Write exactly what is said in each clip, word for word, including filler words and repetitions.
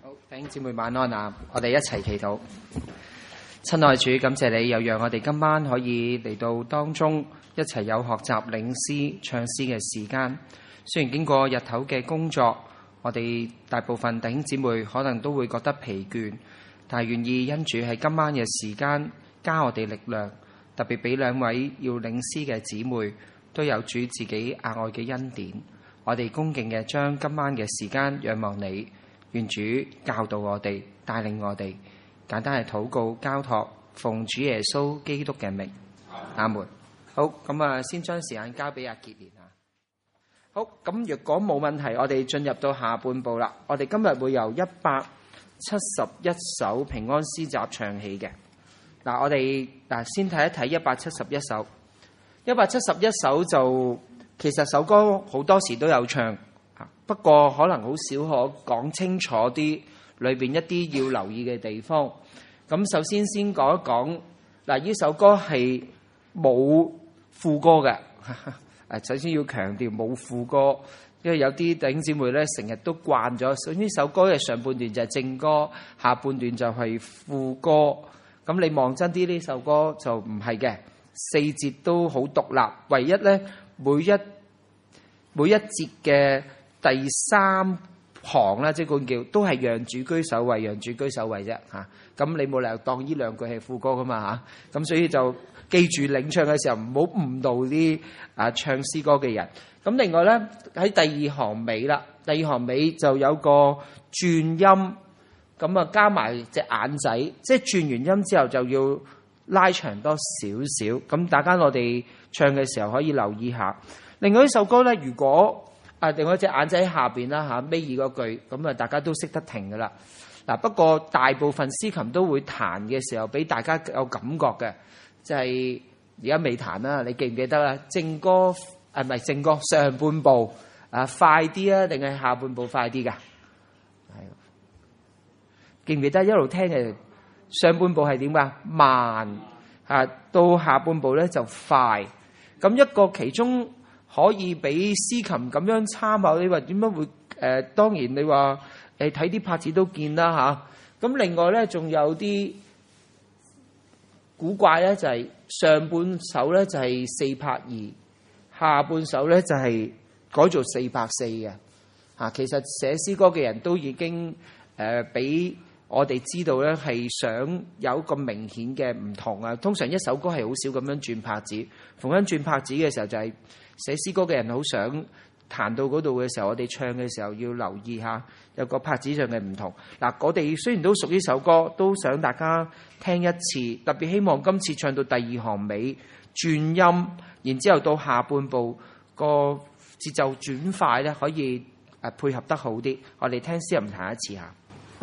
好，弟兄姊妹晚安啊！我哋一齊祈禱。親愛主，感謝你又讓我哋今晚可以嚟到當中一齊有學習領詩唱詩嘅時間。雖然經過日頭嘅工作，我哋大部分弟兄姊妹可能都會覺得疲倦，但係願意因主喺今晚嘅時間加我哋力量，特別俾兩位要領詩嘅姊妹都有主自己額外嘅恩典。我哋恭敬嘅將今晚嘅時間仰望你，願主教導我哋，帶領我哋。簡單係禱告交託，奉主耶穌基督嘅名，阿門。好，咁啊，先將時間交俾阿傑連啊。好，咁若果冇問題，我哋進入到下半部啦。我哋今日會由一百七十一首平安詩集唱起嘅。嗱，我哋嗱先睇一睇一百七十一首。一百七十一首就其實首歌好多時都有唱，不過可能好少可講清楚啲裏邊一啲要留意嘅地方。咁首先先講一講，嗱，呢首歌係冇副歌嘅。誒，首先要強調冇副歌，因為有啲弟兄姊妹咧成日都慣咗，所以呢首歌嘅上半段就係正歌，下半段就係副歌。咁你望真啲，呢首歌就唔係嘅，四節都好獨立，唯一咧每一每一節嘅第三行啦，即係叫都係讓主居首位，讓主居首位啫嚇。咁你冇理由當呢兩句係副歌噶嘛嚇。咁所以就記住領唱嘅時候唔好誤導啲啊唱詩歌嘅人。咁另外咧喺第二行尾啦，第二行尾就有個轉音，咁啊加埋隻眼仔，即係轉完音之後就要拉長多少少。咁大家我哋唱嘅時候可以留意下。另外一首歌咧，如果啊另外一隻眼仔喺下邊啦嚇，尾二嗰句，咁啊大家都識得停噶啦。嗱，不過大部分司琴都會彈嘅時候俾大家有感覺嘅，就係而家未彈啦。你記唔記得啊？正歌啊，唔係正歌上半部啊快啲啊，定係下半部快啲㗎？係記唔記得一路聽嘅上半部係點㗎？慢啊，到下半部咧就快。咁一個其中可以俾司琴咁樣參考，你話點樣會？誒、呃、當然你話。誒睇啲拍子都見啦嚇，咁另外咧仲有啲古怪咧，就係上半首咧就係四拍二，下半首咧就係改做四拍四嘅嚇。其實寫詩歌嘅人都已經誒俾我哋知道咧，係想有一個明顯嘅唔同啊。通常一首歌係好少咁樣轉拍子，逢緊轉拍子嘅時候就係寫詩歌嘅人好想彈到嗰度嘅時候，我哋唱嘅時候要留意下有個拍子上嘅唔同。嗱，我哋雖然都熟呢首歌，都想大家聽一次，特別希望今次唱到第二行尾轉音，然之後到下半部個節奏轉快咧，可以誒配合得好啲。我哋聽詩人彈一次下。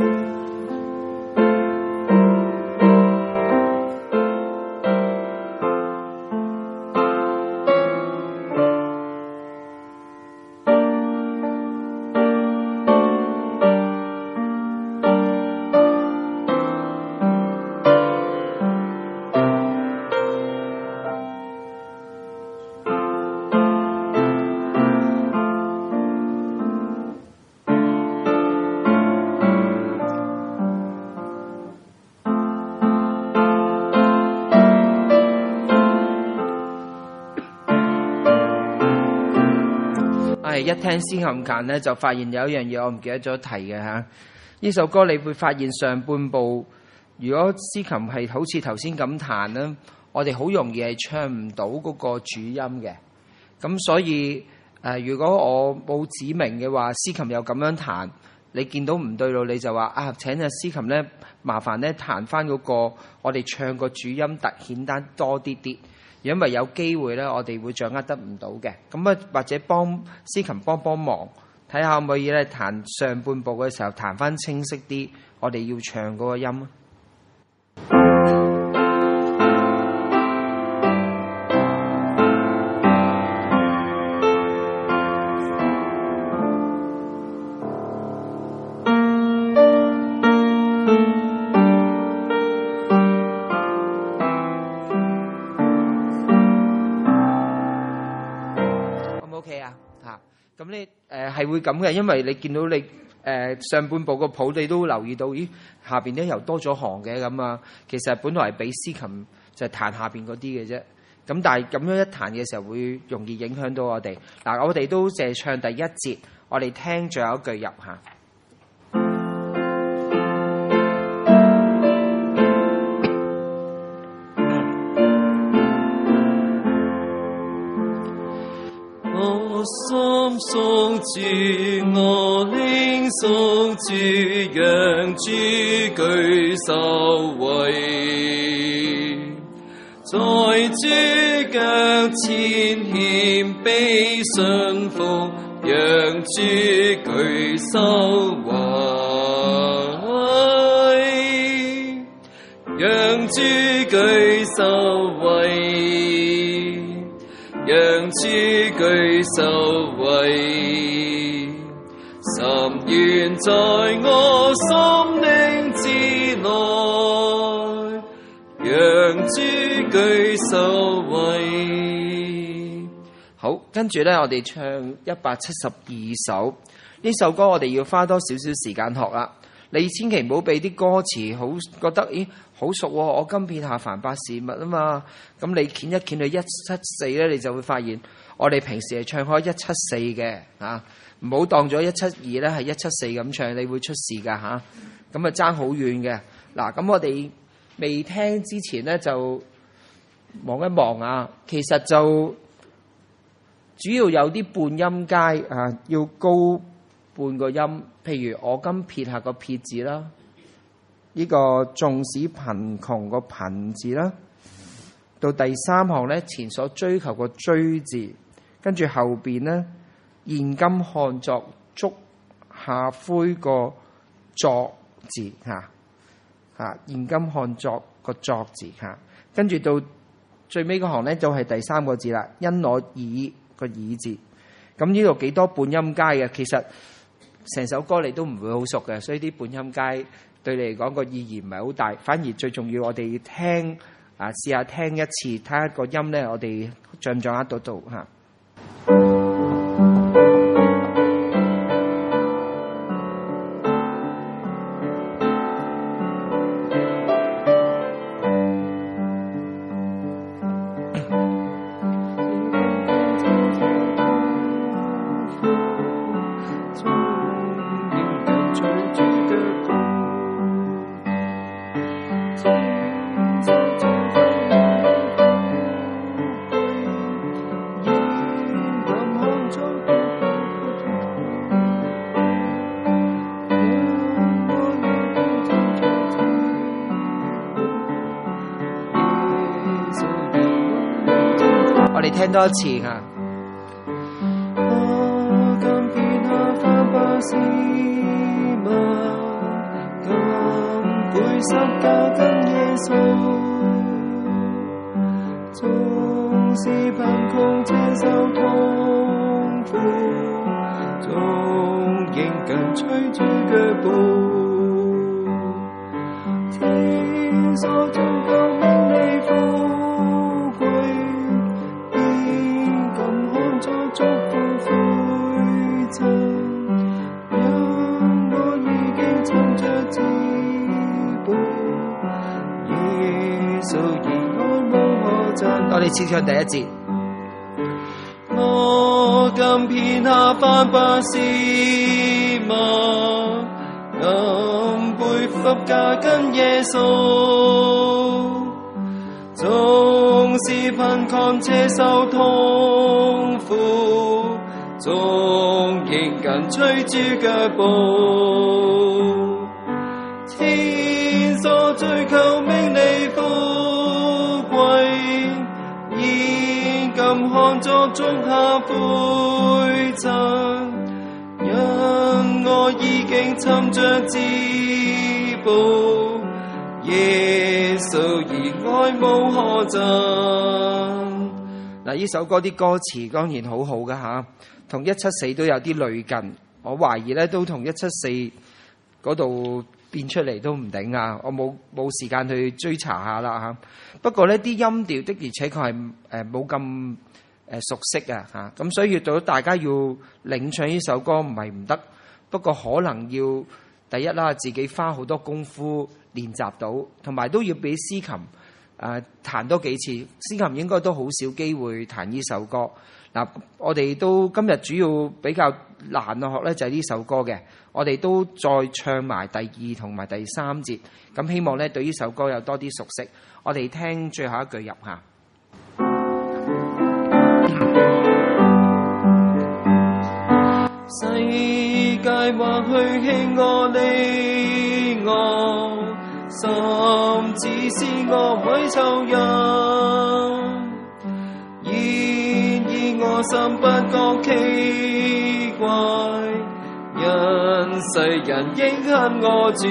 一聽詩琴彈咧，就發現有一樣嘢我唔記得咗提嘅嚇。呢首歌你會發現上半部，如果詩琴係好似頭先咁彈咧，我哋好容易係唱唔到嗰個主音嘅。咁所以誒、呃，如果我冇指明嘅話，詩琴又咁樣彈，你見到唔對路，你就話啊，請啊詩琴咧，麻煩咧彈翻嗰個我哋唱個主音突顯得多啲啲。因為有機會咧，我哋會掌握得唔到嘅，咁啊或者幫司琴幫幫忙，睇下可唔可以咧彈上半部嘅時候彈翻清晰啲，我哋要唱嗰個音。咁咧誒係會咁嘅，因為你見到你呃、上半部個譜你都留意到，咦下邊咧又多咗行嘅咁啊。其實本來係俾司琴就係彈下邊嗰啲嘅啫。咁但係咁樣一彈嘅時候會容易影響到我哋。嗱，我哋都淨係唱第一節，我哋聽最後一句入下。 我心屬主，我靈屬主，讓主居首位。在主腳前謙卑順服，讓主居首位，讓主居首位，讓主居首位，深願在我心靈之內，讓主居首位。 好，跟住呢，我哋唱一百七十二首呢首歌，我哋要花多少少時間學啦。你千祈唔好俾啲歌詞好覺得，咦好熟喎、哦！我今遍下凡百事物啊嘛，咁你掀一掀去一七四呢，你就會發現我哋平時係唱開一七四嘅啊，唔好當咗一七二呢係一七四咁唱，你會出事噶嚇。咁啊爭好遠嘅。嗱，咁我哋未聽之前呢，就望一望啊，其實就主要有啲半音階啊，要高半個音。譬如我今撇下個撇字啦，呢、這個縱使貧窮個貧字啦，到第三行呢，前所追求個追字，跟住後邊呢，現今看作足下灰個作字嚇嚇，現今看作個作字嚇，跟住到最尾嗰行呢，就係第三個字啦，因我以個以字。咁呢度幾多半音階嘅？其實成首歌你都唔會好熟嘅，所以啲半音階對你嚟講個意義唔係好大。反而最重要，我哋聽啊，試下聽一次，睇下個音咧，我哋掌唔掌握到到嚇。聽多一次啊！ 我今遍下凡百事物，今背十架跟耶穌，縱是貧窮且受痛苦，總仍跟隨主腳步，天所造就名利富貴，祝福灰塵，因我已經尋着至寶，耶穌兒愛無可爭。 我哋先唱第一節。 我今遍下凡百事物，今背十架跟耶穌，縱是貧窮且受痛苦，總仍跟隨主腳步，天所追求名利富貴，現今看作足下灰塵，因我已經尋着至寶，耶穌兒愛無可爭。 嗱，呢首歌啲歌詞當然好好㗎吓，同一七四都有啲類近。我懷疑咧都同一七四嗰度變出嚟都唔定啊！我冇冇時間去追查下啦吓。不過呢啲音調的而且確係誒冇咁誒熟悉啊吓，咁所以到大家要領唱呢首歌唔係唔得， 不過可能要第一啦，自己花好多功夫練習到，同埋都要俾司琴誒彈多幾次。司琴應該都好少機會彈呢首歌。嗱，我哋都今日主要比較難嘅學咧，就係呢首歌嘅。我哋都再唱埋第二同埋第三節，咁希望咧對呢首歌有多啲熟悉。我哋聽最後一句入下。 世界或許輕我離我，甚至是我毀臭人。我心不覺奇怪，因世人應恨我住。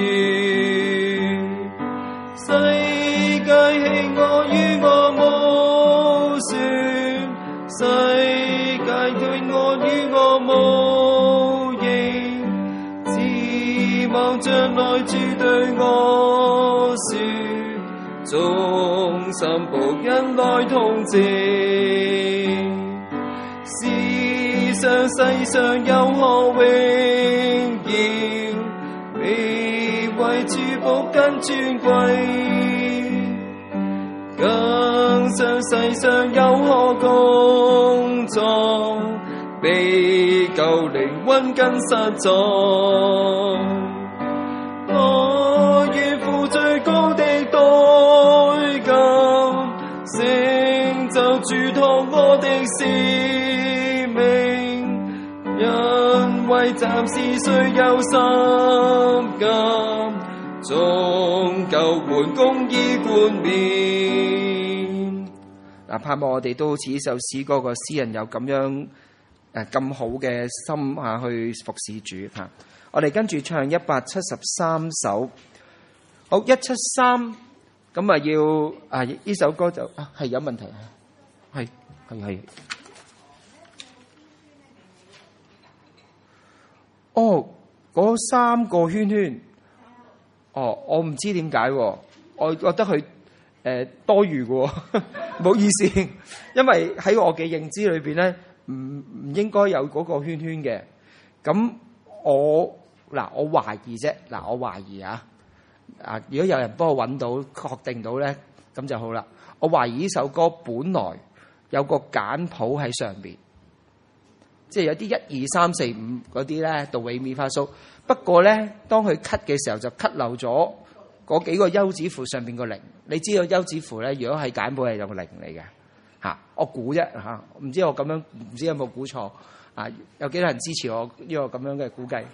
世界棄我於我無算，世界對我於我無應，指望將來主對我説，忠心僕人來同證。世上世上有何榮耀，比為主僕更尊貴？更上世上有何工作，比救靈魂更實在？我願付最高的代價，成就主託我的使命。因為暫時雖有心甘，終究換公義冠冕。 嗱，盼望我哋都好似呢首詩歌個詩人有咁樣誒咁好嘅心下去服侍主嚇。我哋跟住唱一百七十三首，好一七三，咁啊要啊呢首歌就啊係有問題啊，係係係。哦，嗰三個圈圈，哦，我唔知點解喎，我覺得佢誒、呃、多餘嘅，唔好意思，因為喺我嘅認知裏邊咧，唔唔應該有嗰個圈圈嘅。咁我嗱，我懷疑啫，嗱，我懷疑啊，啊，如果有人幫我揾到確定到咧，咁就好啦。我懷疑呢首歌本來有個簡譜喺上邊。即係有啲一二三四五嗰啲咧，到尾咪發蘇。不過咧，當佢 cut 嘅時候就 cut 漏咗嗰幾個休止符上邊個零。你知道休止符咧，如果係簡譜係有個零嚟嘅嚇。我估啫嚇，唔知我咁樣唔知有冇估錯啊？有幾多人支持我呢個咁樣嘅估計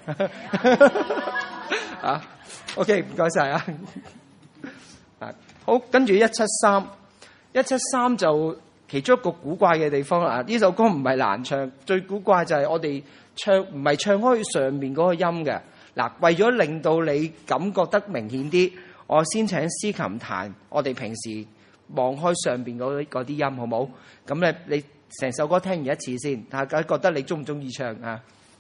啊 ？OK， 唔該晒啊！啊好，跟住一七三，一七三就。其中一個古怪嘅地方啊，呢首歌唔係難唱，最古怪就係我哋唱唔係唱開上面嗰個音嘅。嗱，為咗令到你感覺得明顯啲，我先請司琴彈我哋平時望開上面嗰啲音，好冇？咁咧，你成首歌聽完一次先，大家覺得你中唔中意唱啊？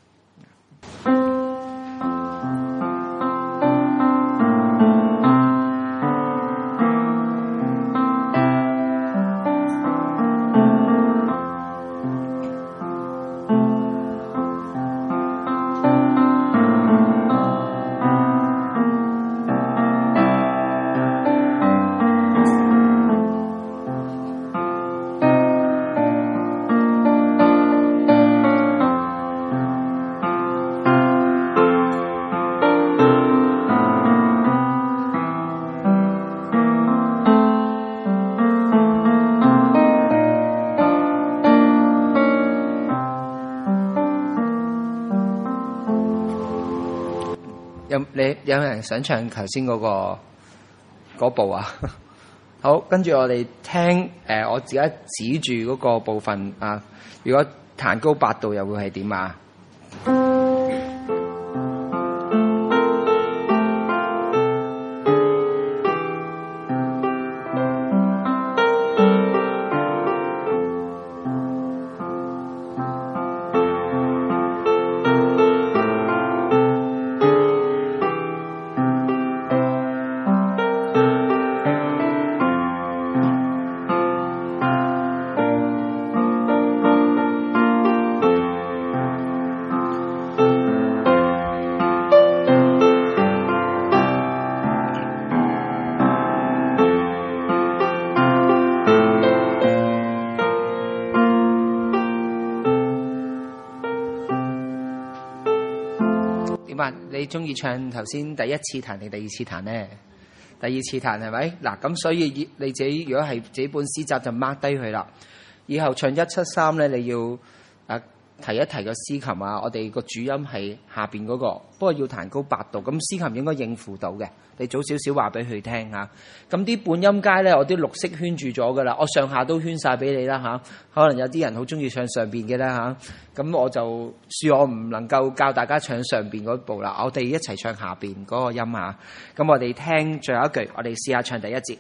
有你有人想唱頭先嗰個嗰部啊？好，跟住我哋聽誒、呃，我自己指住嗰個部分啊。如果彈高八度又會係點啊？ 你中意唱頭先第一次彈定第二次彈呢？第二次彈係咪？嗱，咁所以你自己如果係自己本詩集就 mark 低佢啦。以後唱一七三咧，你要啊提一提個司琴啊，我哋個主音係下邊嗰、那個，不過要彈高八度，咁司琴應該應付到嘅。你早少少話俾佢聽嚇。咁啲半音階咧，我啲綠色圈住咗噶啦，我上下都圈晒俾你啦嚇。可能有啲人好中意唱上邊嘅啦嚇，咁我就恕我唔能夠教大家唱上邊嗰部啦，我哋一齊唱下邊嗰個音嚇。咁我哋聽最後一句，我哋試下唱第一節。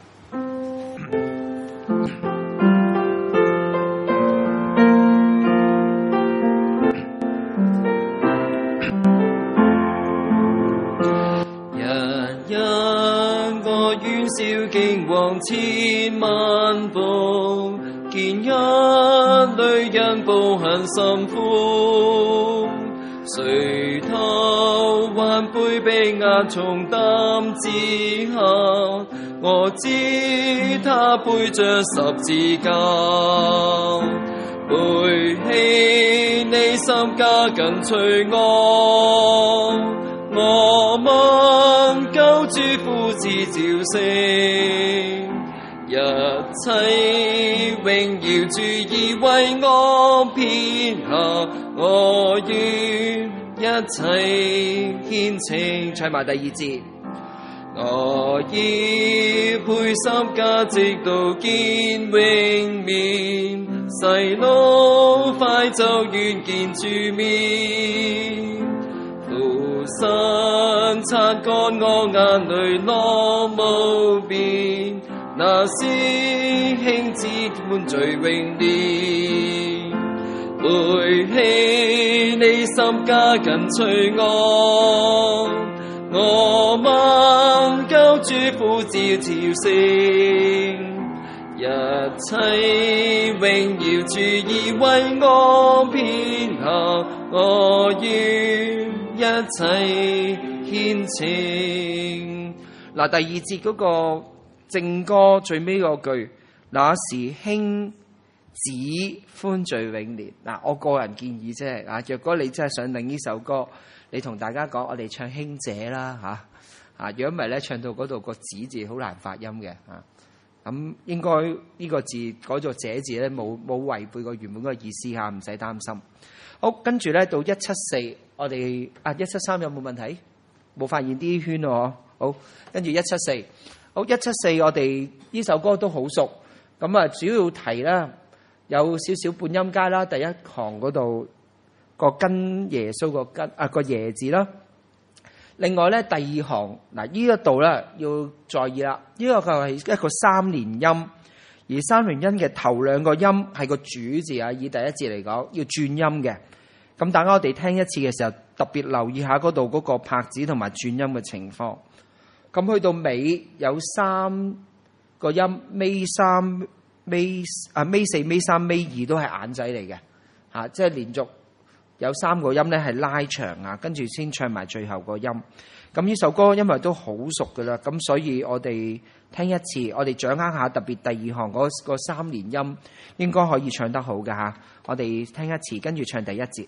經往千萬步，見一女人步行辛苦，垂頭還背被壓重擔之下，我知她背着十字架，背起你心家緊隨我。我問救主呼召召聲，一切榮耀主已為我編下，我願一切獻呈。 唱埋第二節， 我要背十架直到見永面，細路快就願見主面。神擦乾我眼淚落無邊，那是兄子滿最榮烈，背起你心家緊隨我，我問救主呼召召聲，一切榮耀主已為我編下，我願一切獻呈。 嗱，第二節嗰個正歌最尾嗰句，那時兄子歡聚永年。嗱，我個人建議啫，啊，若果你真係想領呢首歌，你同大家講，我哋唱兄姐啦，吓啊，如果唔係咧，唱到嗰度個子字好難發音嘅，啊，咁應該呢個字改做姐字咧，冇冇違背個原本嗰個意思吓，唔使擔心。好，跟住咧到一七四，我哋啊一七三有冇問題？冇發現啲圈喎。好，跟住一七四，好一七四，我哋呢首歌都好熟，咁啊主要提啦，有少少半音階啦，第一行嗰度個跟耶穌個跟啊個耶字啦。另外咧第二行嗱呢一度咧要在意啦，呢、這個就係一個三連音，而三連音嘅頭兩個音係個主字啊，以第一節嚟講要轉音嘅。咁大家我哋聽一次嘅時候，特別留意下嗰度嗰個拍子同埋轉音嘅情況。咁去到尾有三個音，尾三、尾啊、尾四、尾三、尾二都係眼仔嚟嘅，嚇，即係連續有三個音咧係拉長啊，跟住先唱埋最後個音。咁呢首歌因為都好熟噶啦，咁所以我哋聽一次，我哋掌握下特別第二行嗰個三連音，應該可以唱得好嘅嚇。我哋聽一次，跟住唱第一節。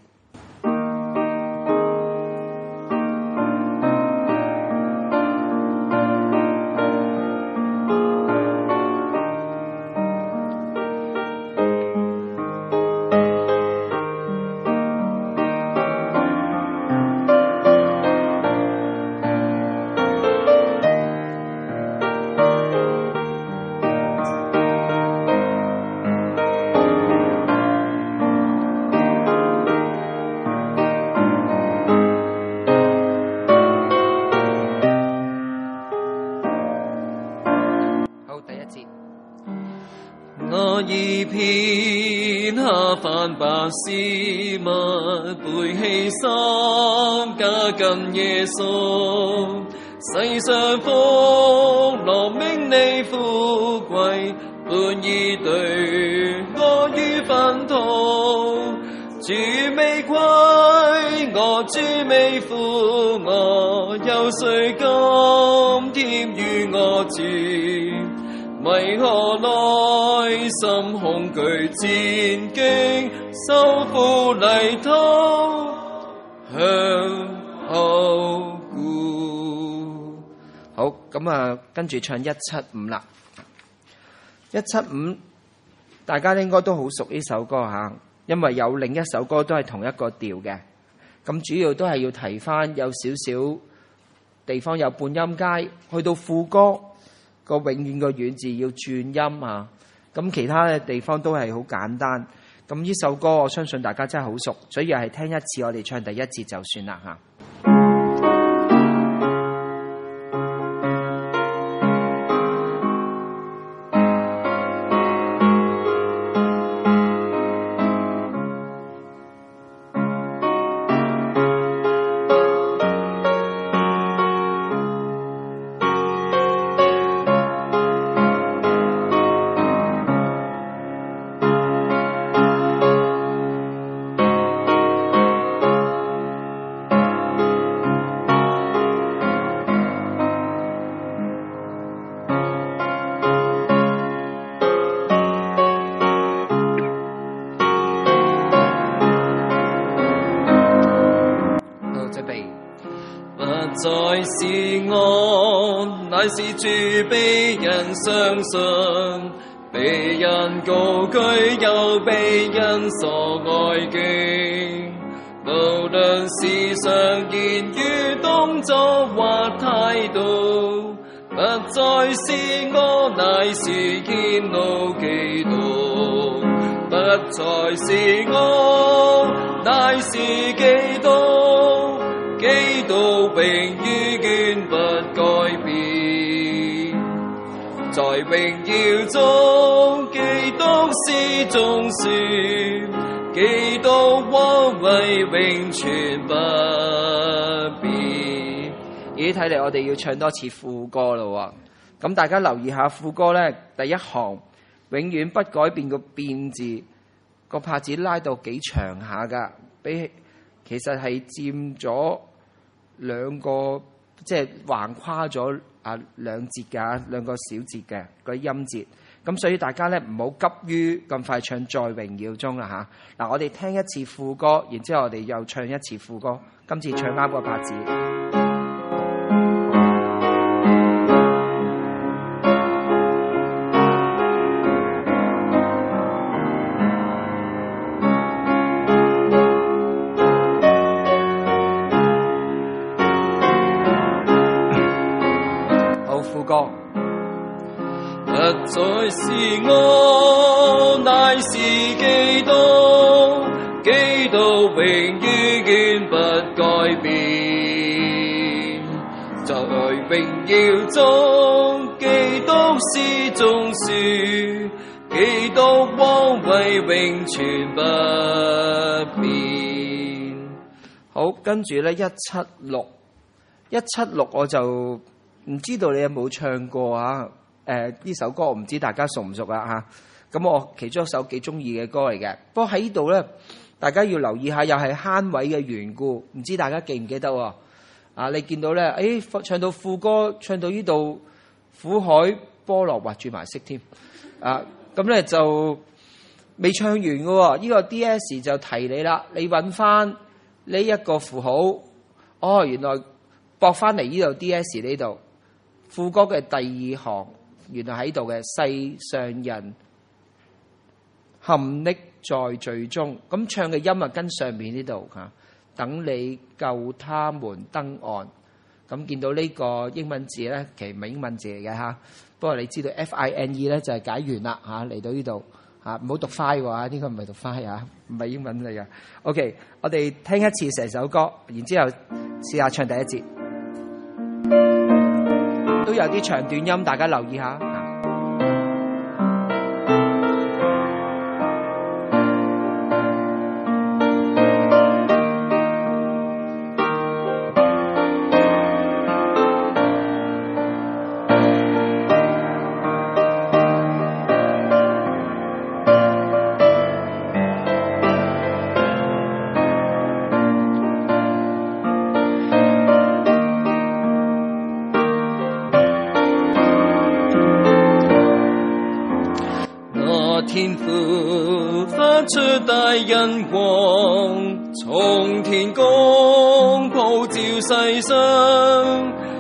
事物背起三架跟耶穌，世上福樂名利富貴，本已對我於糞土。主未歸我，主未負我，有誰甘甜於我住？為何內心恐懼戰兢，受苦泥土向後好，咁啊，跟住唱一七五啦。一七五，大家應該都好熟呢首歌嚇，因為有另一首歌都係同一個調嘅。咁主要都係要提翻有少少地方有半音階，去到副歌個永遠個遠字要轉音啊。咁其他嘅地方都係好簡單。咁呢首歌我相信大家真係好熟，所以又係聽一次我哋唱第一節就算啦嚇。 再是我，乃是主被人相信，被人高舉又被人所愛敬。無論時常言語動作或態度，不再是我，乃是顯露基督。不再是我，乃是基督。基督永遠不改變，在榮耀中，基督是眾說，基督王位永存不變。 咦，睇嚟我哋要唱多次副歌咯喎。咁大家留意下副歌呢，第一行永遠不改變個變字，個拍子拉到幾長下㗎，比其實係佔咗兩個，即係橫跨咗啊兩節㗎，兩個小節嘅嗰啲音節。咁所以大家咧唔好急於咁快唱在榮耀中啦嚇。嗱，我哋聽一次副歌，然之後我哋又唱一次副歌。今次唱啱個拍子。 不再是我，乃是基督，基督永遠不改變。在榮耀中，基督是眾說，基督王位永存不變。 好，跟住咧一七六，一七六我就唔知道你有冇唱過啊？誒、呃、呢首歌我唔知大家熟唔熟啦嚇，咁、啊、我其中一首幾中意嘅歌嚟嘅。不過喺呢度咧，大家要留意下，又係慳位嘅緣故，唔知大家記唔記得喎？啊，你見到咧，誒、哎、唱到副歌，唱到呢度苦海波浪畫住埋色添，啊，咁咧就未唱完嘅喎。呢、這個 D S 就提你啦，你揾翻呢一個符號，哦，原來駁翻嚟呢度 D S 呢度副歌嘅第二行。原來喺度嘅世上人陷溺在罪中，咁唱嘅音啊跟上面呢度嚇，等你救他們登岸。咁見到呢個英文字咧，其實唔係英文字嚟嘅嚇，不過你知道 F I N E 咧就係解完啦嚇，嚟到呢度嚇，唔好讀 fine 喎，呢個唔係讀 fine 嚇，唔係英文嚟嘅。OK，我哋聽一次成首歌，然之後試下唱第一節。都有啲長短音，大家留意下。 天父發出大恩光，從天公普照世上，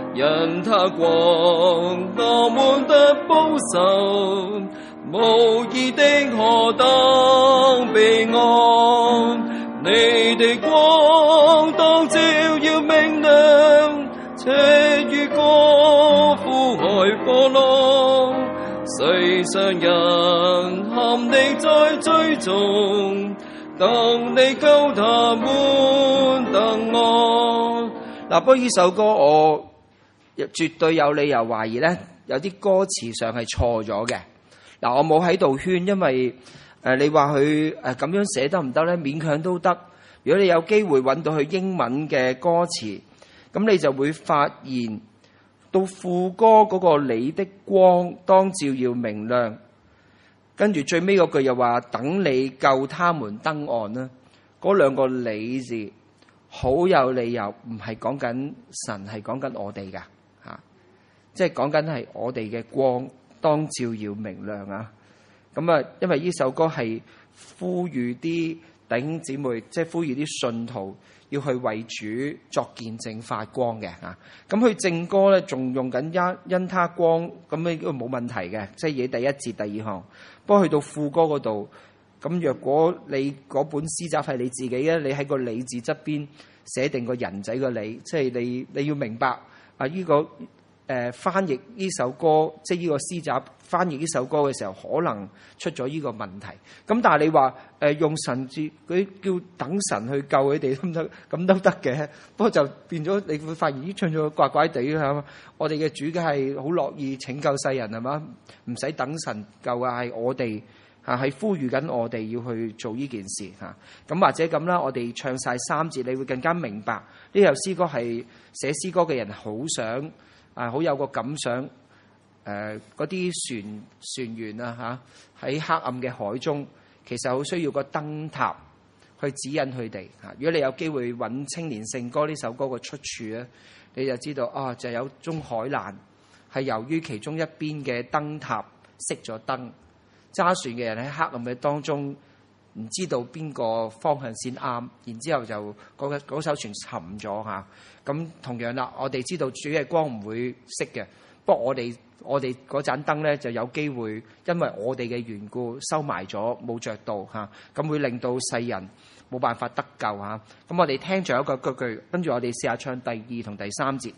因他光，我們得保守，無義的何等悲哀。你的光當照耀明亮，且如果苦海波浪，世上人陷你在追蹤，等你救他們等我。 嗱，不過呢首歌我絕對有理由懷疑咧，有啲歌詞上係錯咗嘅。嗱，我冇喺度圈，因為誒、呃、你話佢誒咁樣寫得唔得咧？勉強都得。如果你有機會揾到佢英文嘅歌詞，咁你就會發現到副歌嗰個你的光當照耀明亮，跟住最尾嗰句又話等你救他們登岸啦。嗰兩個你字好有理由，唔係講緊神，係講緊我哋噶嚇，即係講緊係我哋嘅光當照耀明亮啊！咁啊，因為呢首歌係呼籲啲弟兄姊妹，即係呼籲啲信徒要去為主作見證發光嘅嚇。咁佢正歌咧，仲用緊因因他光，咁呢個冇問題嘅，即係以第一節第二行。不過去到副歌嗰度，咁若果你嗰本詩集係你自己咧，你喺個你字側邊寫定個人仔個你，即係你你要明白啊！呢、這個誒、呃、翻譯呢首歌，即係呢個詩集翻譯呢首歌嘅時候，可能出咗呢個問題。咁但係你話誒、呃、用神字，佢叫等神去救佢哋得唔得？咁都得嘅。不過就變咗，你會發現咦唱咗怪怪地啦。我哋嘅主嘅係好樂意拯救世人係嘛？唔使等神救啊，係我哋。啊，係呼籲緊我哋要去做呢件事嚇，咁或者咁啦，我哋唱晒三節，你會更加明白呢首詩歌係寫詩歌嘅人好想啊，好有個感想誒，嗰啲船船員啊嚇喺黑暗嘅海中，其實好需要個燈塔去指引佢哋嚇。如果你有機會揾青年聖歌呢首歌嘅出處咧，你就知道啊，就有宗海難係由於其中一邊嘅燈塔熄咗燈。揸船嘅人喺黑暗嘅當中，唔知道邊個方向先啱，然之後就嗰嗰艘船沉咗嚇。咁同樣啦，我哋知道主嘅光唔會熄嘅，不過我哋我哋嗰盞燈咧就有機會，因為我哋嘅緣故收埋咗，冇着到嚇，咁會令到世人冇辦法得救嚇。咁我哋聽咗一個句句，跟住我哋試下唱第二同第三節。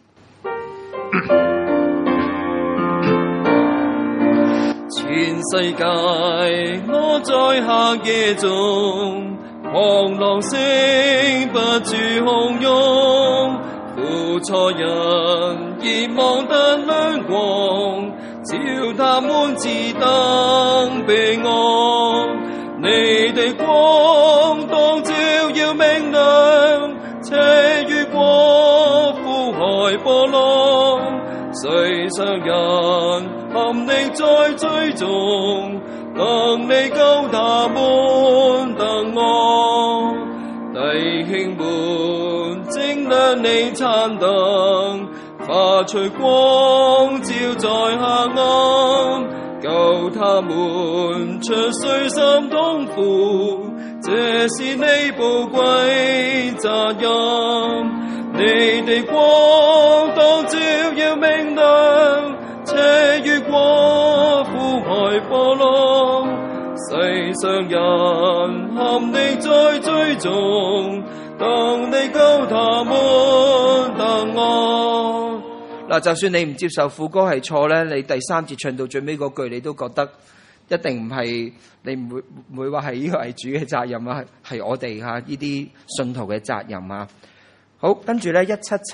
全世界我在黑夜中，狂浪聲不住洶湧，苦楚人熱望得亮光，照他們自登彼岸。你的光當照耀明亮，且越過苦海波浪，世上人陷你在追蹤，等你救他們等我。弟兄們，正亮你殘燈，發出光照在黑暗，救他們出水深痛苦，這是你寶貴責任。你的光當照耀明亮，且越過苦海波浪，世上人陷你在追蹤，等你救他們等我。 嗱，就算你唔接受副歌係錯咧，你第三節唱到最尾嗰句，你都覺得一定唔係，你唔會唔會話係呢個係主嘅責任啊，係我哋嚇呢啲信徒嘅責任啊。好，跟住咧一七七。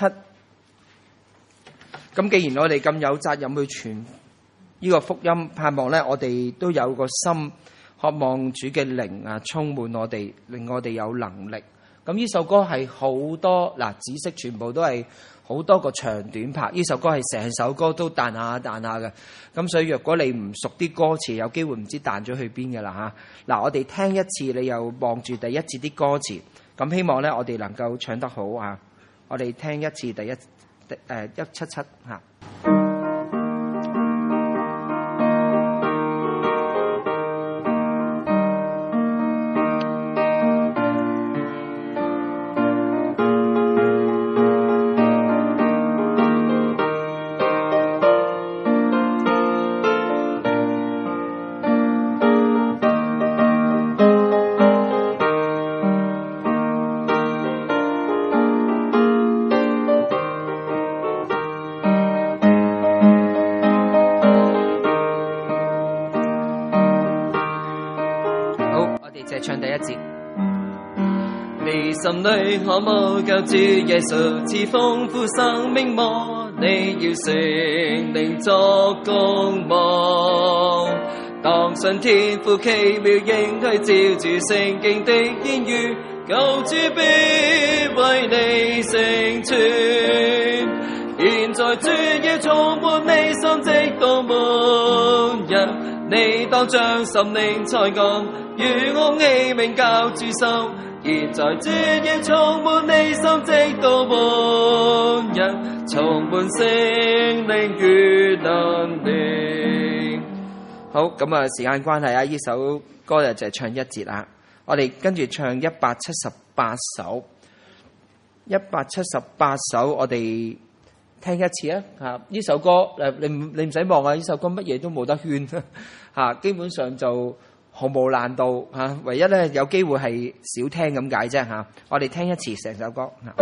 咁既然我哋咁有責任去傳呢個福音，盼望咧我哋都有個心，渴望主嘅靈啊充滿我哋，令我哋有能力。咁呢首歌係好多嗱，紫色全部都係好多個長短拍。呢首歌係成首歌都彈下彈下嘅。咁所以若果你唔熟啲歌詞，有機會唔知彈咗去邊嘅啦嚇。嗱，我哋聽一次，你又望住第一節啲歌詞。咁希望咧我哋能夠唱得好啊！我哋聽一次第一。誒一七七嚇。 節。 你心裏可無救主耶穌賜豐富生命麼？你要聖靈作工麼？當信天父奇妙應許，照住聖經的言語，救主必為你成全。現在主要充滿你心，直到滿日，你當將心靈才幹與我起名交主手。現在主要充滿你心，直到滿日，充滿聖靈與能力。 好，咁啊，時間關係啊，呢首歌就就唱一節啦。我哋跟住唱一百七十八首，一百七十八首，我哋聽一次啊！嚇，呢首歌誒，你唔你唔使望啊！呢首歌乜嘢都冇得圈嚇，基本上就毫無難度嚇，唯一咧有機會係少聽咁解啫嚇。我哋聽一次成首歌嚇。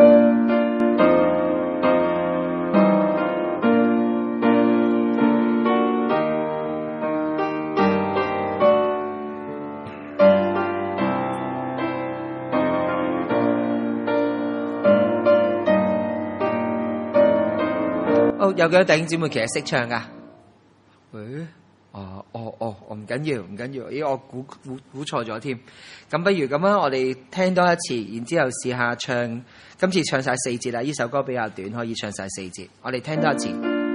哦，有幾多弟兄姊妹其實識唱噶？誒，哦哦哦，我唔緊要，唔緊要。咦，我估估估錯咗添。咁不如咁樣，我哋聽多一次，然之後試下唱。今次唱晒四節啦，呢首歌比較短，可以唱晒四節。我哋聽多一次。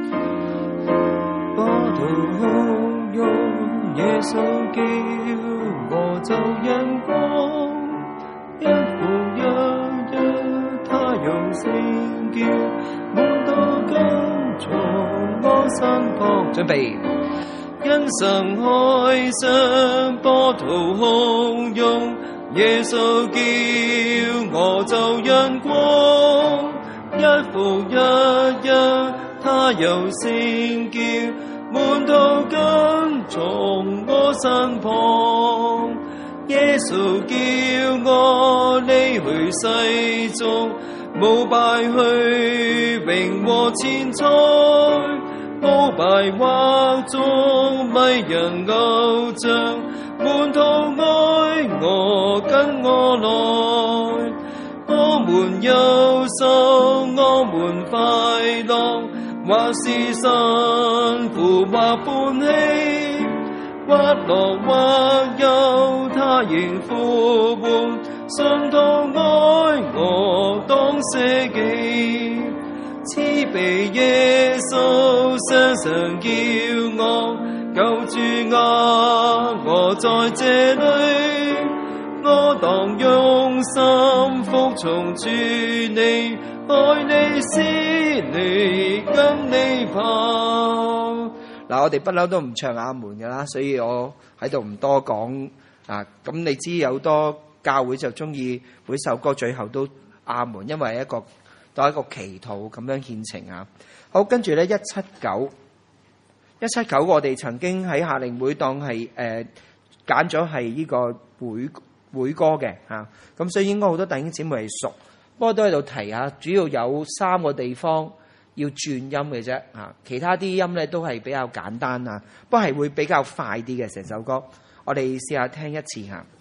波濤洶湧，耶穌叫我走人光，一步一一，他用聲叫，滿到跟從我身旁。 準備。 因神海上波濤洶湧，耶穌叫我走人光，一步一一，他有聲叫，滿途跟從我身旁。耶穌叫我離去世俗，冇敗去榮和錢財，冇敗畫中迷人偶像，滿途愛我跟我來。我們憂愁，我們快樂，或是辛苦或歡喜，或樂或憂，他仍呼喚，信徒愛我當捨己。慈悲耶穌常常叫我，救主啊，我在這裏，我當用心服從主你，愛你是你跟你跑。 嗱，我哋不嬲都唔唱阿門噶啦，所以我喺度唔多講啊。咁你知有多教會就中意每首歌最後都阿門，因為一個當一個祈禱咁樣獻情啊。好，跟住咧一七九，一七九我哋曾經喺夏令會當係誒揀咗係呢個會會歌嘅嚇，咁、啊、所以應該好多弟兄姊妹係熟，不過都喺度提下，主要有三個地方要轉音嘅啫嚇，其他啲音咧都係比較簡單啊，不過係會比較快啲嘅成首歌，我哋試下聽一次嚇。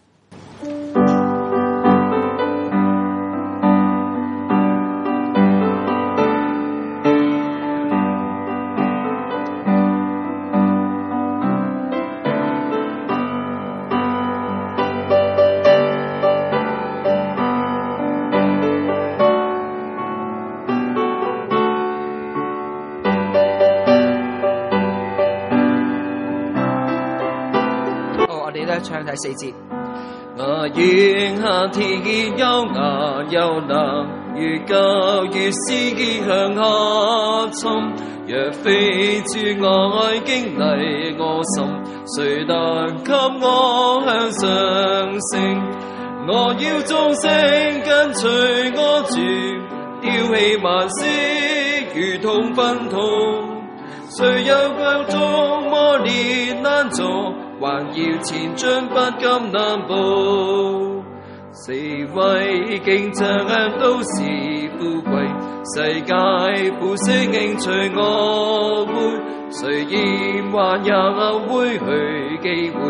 唱第四節。 我願下天有牙有能，如舊如絲結向下沉。若非主愛經歷我心，誰能給我向上升？我要眾生跟隨我主，丟棄萬事如同糞土。誰有腳中磨練難阻，還要前進不敢難步。四圍競爭都是富貴，世界不息應隨我會。雖然還有會去機會，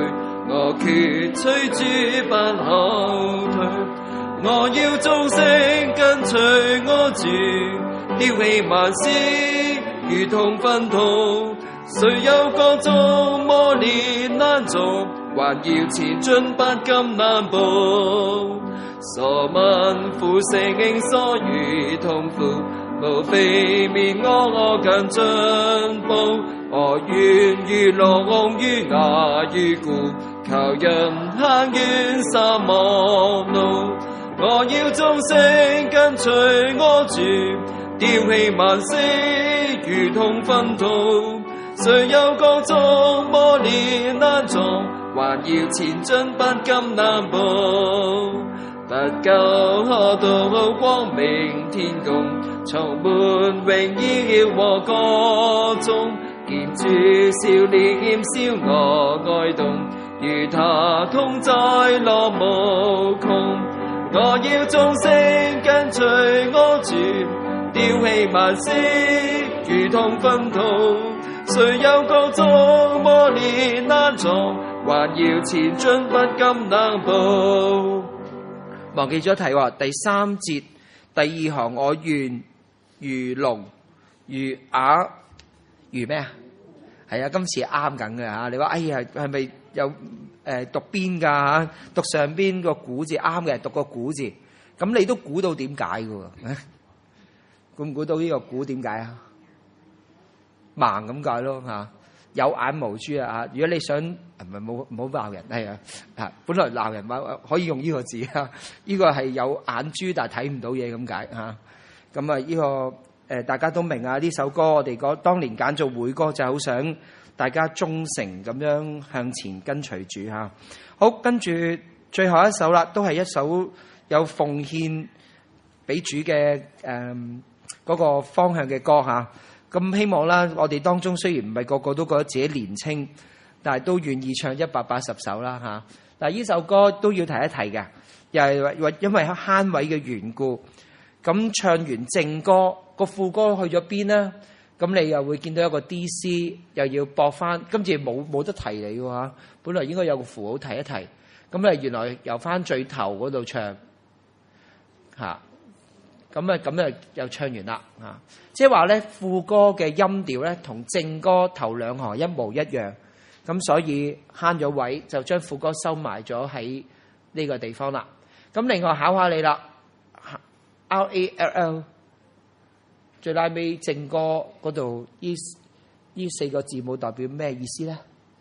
我決隨主不後退。我要眾聲跟隨我主，丟棄萬事如同糞土。誰有各種磨練難阻，還要前進不甘難步。所問苦聖經所遇痛苦，無非免我我更進步。我願如龍如啞如鼓，靠人行遠沙漠路。我要眾聲跟隨我主，丟棄萬事如同糞土。誰有各種磨練難阻，還要前進不甘難步。不久可到光明天宮，充滿榮耀和歌頌。見主笑臉笑我哀慟，與他同在樂無窮。我要眾聲跟隨我主，丟棄萬事如同糞土。誰有各種磨練難阻，還要前進不甘難步。 忘記咗睇喎，第三節第二行，我願如龍如啞如咩啊？係啊，今次啱緊嘅嚇。你話哎呀，係咪有誒、呃、讀邊㗎嚇？讀上邊個古字啱嘅，讀個古字。咁你都估到點解嘅喎？估唔估到呢個估點解啊？盲咁解咯嚇，有眼無珠啊嚇！如果你想唔係冇唔好鬧人係啊嚇，本來鬧人話可以用呢個字啊，呢個係有眼珠但係睇唔到嘢咁解嚇。咁啊呢個誒大家都明啊，呢首歌我哋講當年揀做會歌就係好想大家忠誠咁樣向前跟隨主嚇。好，跟住最後一首啦，都係一首有奉獻俾主嘅誒嗰個方向嘅歌嚇。咁希望啦，我哋當中雖然唔係個個都覺得自己年青，但係都願意唱一百八十首啦嚇。但係呢首歌都要提一提嘅，又係因為慳位嘅緣故。咁唱完正歌，個副歌去咗邊呢？咁你又會見到一個 D C， 又要駁翻，今次冇冇得提你喎。本來應該有個符號提一提，咁啊原來由翻最頭嗰度唱嚇。咁啊，咁啊又唱完啦啊！即係話咧，副歌嘅音調咧，同正歌頭兩行一模一樣，咁所以慳咗位，就將副歌收埋咗喺呢個地方啦。咁另外考下你啦 ，R A L L 最拉尾正歌嗰度，呢呢四個字母代表咩意思咧？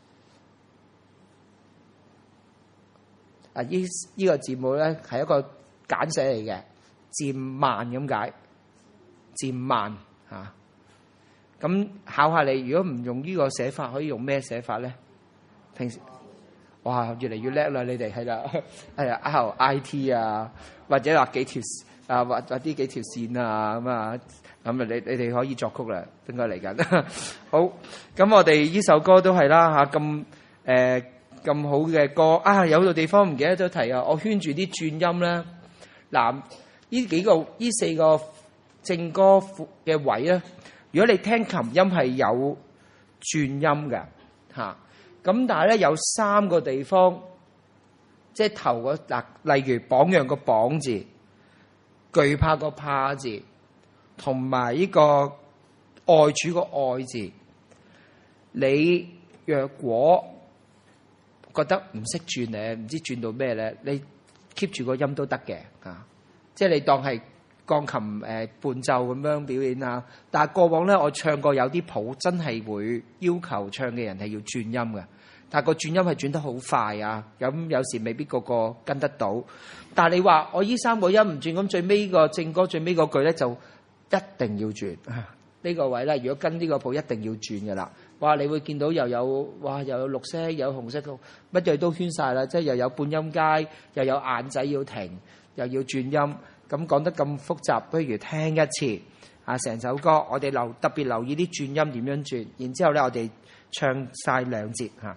啊，呢呢個字母咧係一個簡寫嚟嘅。漸慢咁解，漸慢嚇。咁、啊、考下你，如果唔用呢個寫法，可以用咩寫法咧？平時哇，越嚟越叻啦！你哋係啦，係啊 ，R I T 啊，或者畫幾條啊，畫畫啲幾條線啊，咁啊，咁啊，你你哋可以作曲啦，應該嚟緊。好，咁我哋呢首歌都係啦嚇，咁誒咁好嘅歌啊，有度地方唔記得咗提啊，我圈住啲轉音咧，嗱。呢幾個呢四個正歌嘅位咧，如果你聽琴音係有轉音嘅嚇，咁但係咧有三個地方，即係頭個嗱，例如榜樣個榜字、懼怕個怕字，同埋呢個愛主個愛字，你若果覺得唔識轉咧，唔知轉到咩咧，你 keep 住個音都得嘅嚇。即係你當係鋼琴誒伴奏咁樣表演啊！但係過往咧，我唱過有啲譜真係會要求唱嘅人係要轉音嘅，但係個轉音係轉得好快啊！咁有時未必個個跟得到。但係你話我依三個音唔轉，咁最尾個正歌最尾嗰句咧就一定要轉呢個位咧。如果跟呢個譜一定要轉嘅啦。哇！你會見到又有哇又有綠色有紅色，乜嘢都圈晒啦，即係又有半音階，又有眼仔要停。又要轉音，咁講得咁複雜，不如聽一次啊！成首歌我哋留特別留意啲轉音點樣轉，然之後咧我哋唱晒兩節嚇。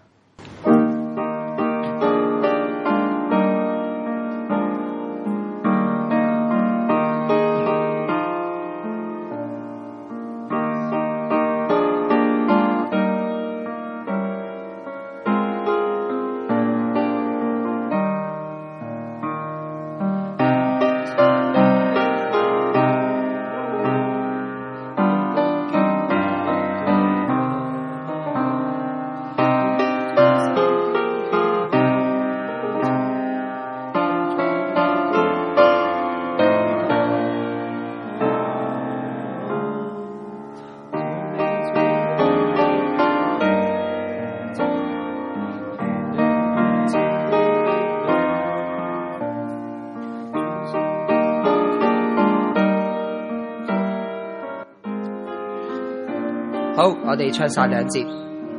好，我哋唱晒兩節。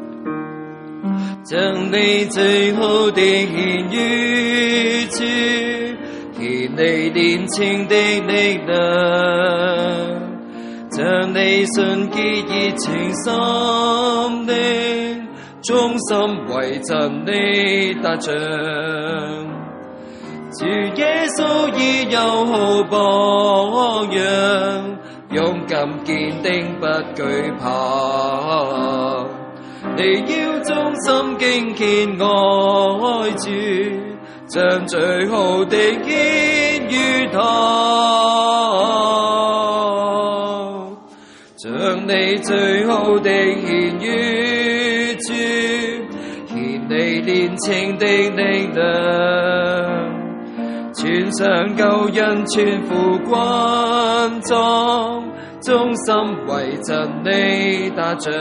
將你最好的獻於主，獻你年青的力量，將你純潔熱情心靈，忠心為真理打仗。主耶穌已有好榜樣，勇敢堅定不懼怕。你要忠心敬虔愛主，將最好的獻於他，將你最好的獻於主，獻你年青的力量，穿上救恩全副軍裝，忠心為真理打仗。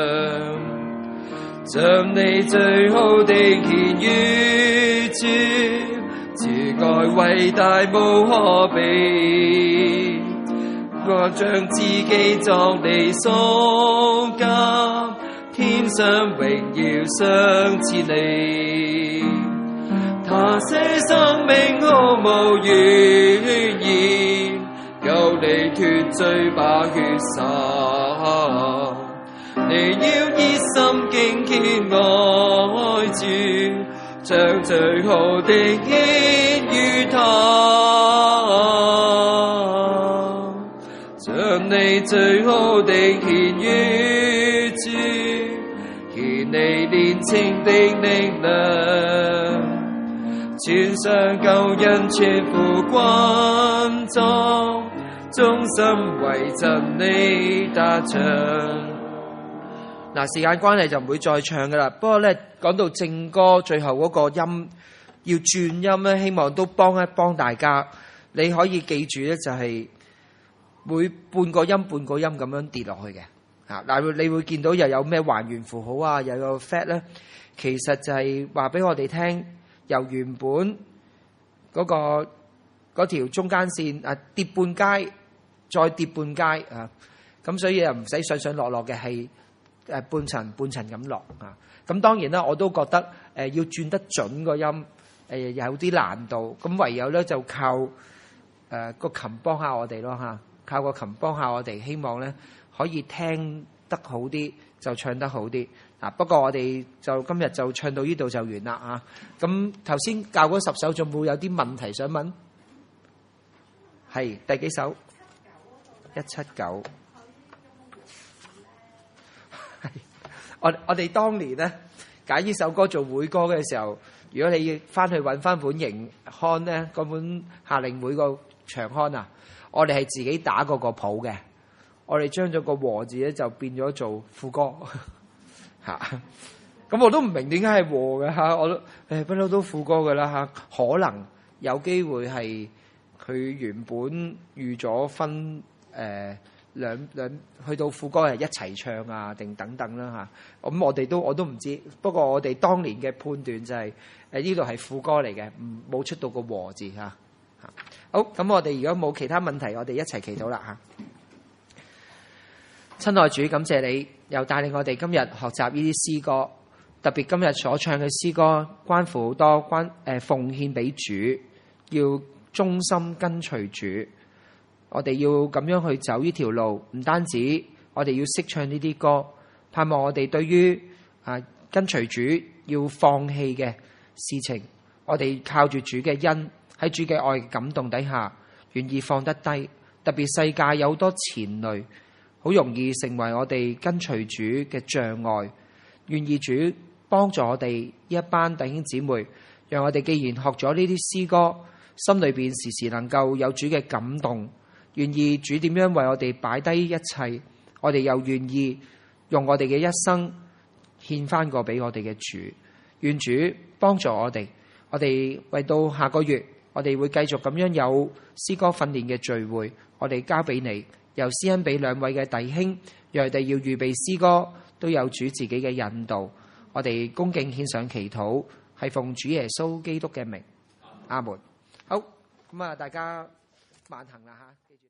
將你最好的獻於主，主愛偉大無可比，我將自己作你贖價，天上榮耀賞賜你。他捨生命毫無怨言，救你脫罪把血灑。你要熱心敬虔愛主，將最好的獻於他，將你最好的獻於主，獻你年青的力量，穿上救恩全副軍裝，忠心為真理打仗。 嗱，時間關係就唔會再唱噶啦。不過咧，講到正歌最後嗰個音要轉音咧，希望都幫一幫大家。你可以記住咧，就係每半個音半個音咁樣跌落去嘅。啊，嗱，你會見到又有咩還原符號啊，又有 fat 咧，其實就係話俾我哋聽，由原本嗰、嗰個嗰條中間線啊跌半階，再跌半階啊，咁所以又唔使上上落落嘅，係誒半層半層咁落啊。咁當然啦，我都覺得誒、呃、要轉得準個音誒、呃、有啲難度，咁唯有咧就靠誒、呃、個琴幫下我哋咯嚇，靠個琴幫下我哋，希望咧可以聽得好啲，就唱得好啲。嗱、啊，不過我哋就今日就唱到呢度就完啦嚇。咁頭先教嗰十首，仲會有啲問題想問？係第幾首？一七九。我我哋當年咧揀呢首歌做會歌嘅時候，如果你要翻去揾翻本營刊咧，嗰本夏令會個長刊啊，我哋係自己打過個譜嘅。我哋將咗個和字咧就變咗做副歌嚇。咁我都唔明點解係和嘅嚇，我都誒不嬲都副歌嘅啦嚇。可能有機會係佢原本預咗分誒。呃兩兩去到副歌係一齊唱啊，定等等啦嚇。咁我哋都我都唔知，不過我哋當年嘅判斷就係誒呢度係副歌嚟嘅，唔冇出到個和字嚇。好，咁我哋如果冇其他問題，我哋一齊祈禱啦嚇。親愛主，感謝你又帶領我哋今日學習呢啲詩歌，特別今日所唱嘅詩歌，關乎好多關誒、呃、奉獻俾主，要忠心跟隨主。我哋要咁樣去走呢條路，唔單止我哋要識唱呢啲歌，盼望我哋對於啊跟隨主要放棄嘅事情，我哋靠住主嘅恩，喺主嘅愛嘅感動底下，願意放得低。特別世界有好多纏累，好容易成為我哋跟隨主嘅障礙。願意主幫助我哋呢一班弟兄姊妹，讓我哋既然學咗呢啲詩歌，心裏邊時時能夠有主嘅感動。願意主點樣為我哋擺低一切，我哋又願意用我哋嘅一生獻翻個俾我哋嘅主。願主幫助我哋，我哋為到下個月，我哋會繼續咁樣有詩歌訓練嘅聚會，我哋交俾你，由施恩俾兩位嘅弟兄，讓佢哋要預備詩歌，都有主自己嘅引導。我哋恭敬獻上祈禱，係奉主耶穌基督嘅名，阿門。好，咁啊，大家慢行啦嚇。